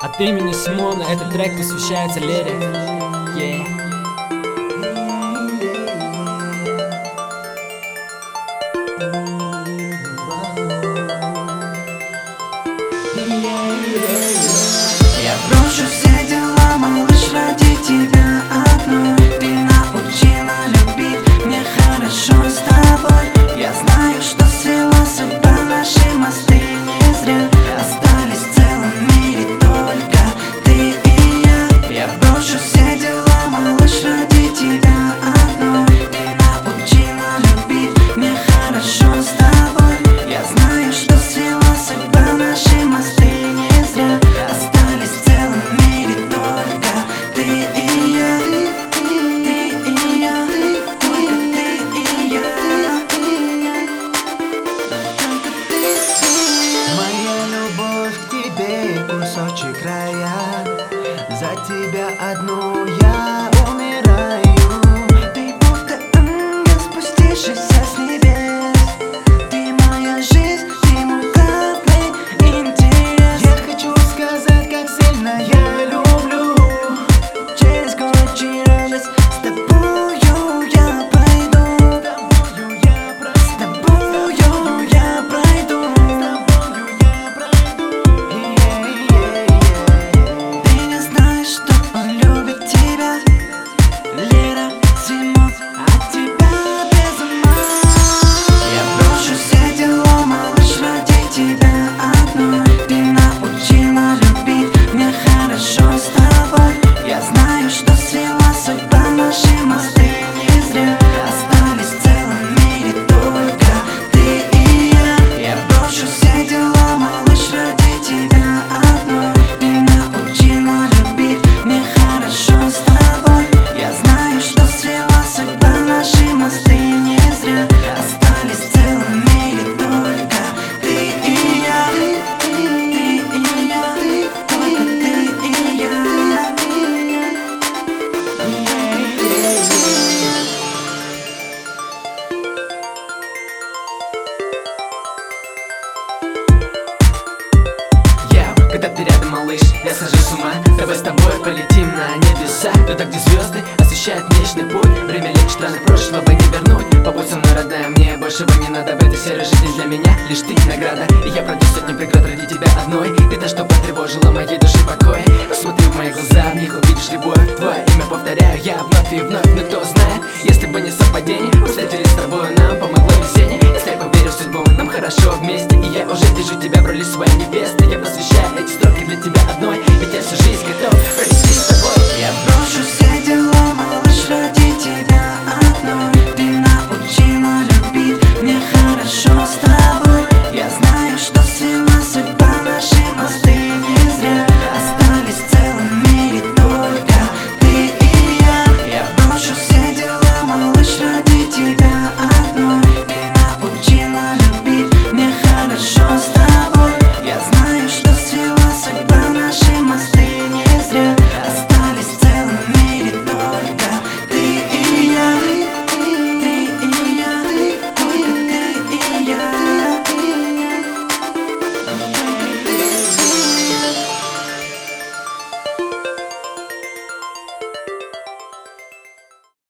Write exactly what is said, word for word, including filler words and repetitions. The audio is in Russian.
От имени Симона этот трек посвящается Лере. Yeah. Я брошу все дела, малыш, ради тебя одной. Ты научила любить, мне хорошо с тобой. Я знаю, что свела судьба наши мосты не зря. Остались в целом мире только ты и я. Я брошу все дела, малыш, ради тебя одной. Ты научила любить, мне хорошо с тобой. Я знаю, что свела судьба наши мосты не зря. Остались в целом мире только ты и я. Ты и я, только ты и я. Моя любовь к тебе, кусочек рая. За тебя одну я умираю. Ты будто ангел, спустившийся с небес. Ты моя жизнь, ты мой главный интерес. Я хочу сказать, как сильно я люблю. Через горечь и радость с тобою я пройду. С тобою я пройду. Ты не знаешь, что он любит тебя. Лера, Симон, от тебя без ума. Я брошу все дела, малыш, ради тебя одной. Ты научила любить, мне хорошо с тобой. Я знаю, что свела судьба наши мосты не зря. Остались в целом мире только ты и я. Я брошу все дела, малыш, ради тебя одной. Ты научила любить, мне хорошо с тобой. Я знаю, что свела судьба наши мосты не зря. Остались в целом мире только ты и я. Ты и я, только ты и я. Я, когда ты рядом, малыш, я сажусь с ума. Давай с тобой полетим на небеса, туда, где звезды освещают Млечный Путь. Время лечит страны прошлого не вернуть. Побудь со мной, родная, мне большего не надо. В этой серой жизни для меня лишь ты награда. И я пройду сотни преград ради тебя одной. Ты та, что потревожила моей души покой.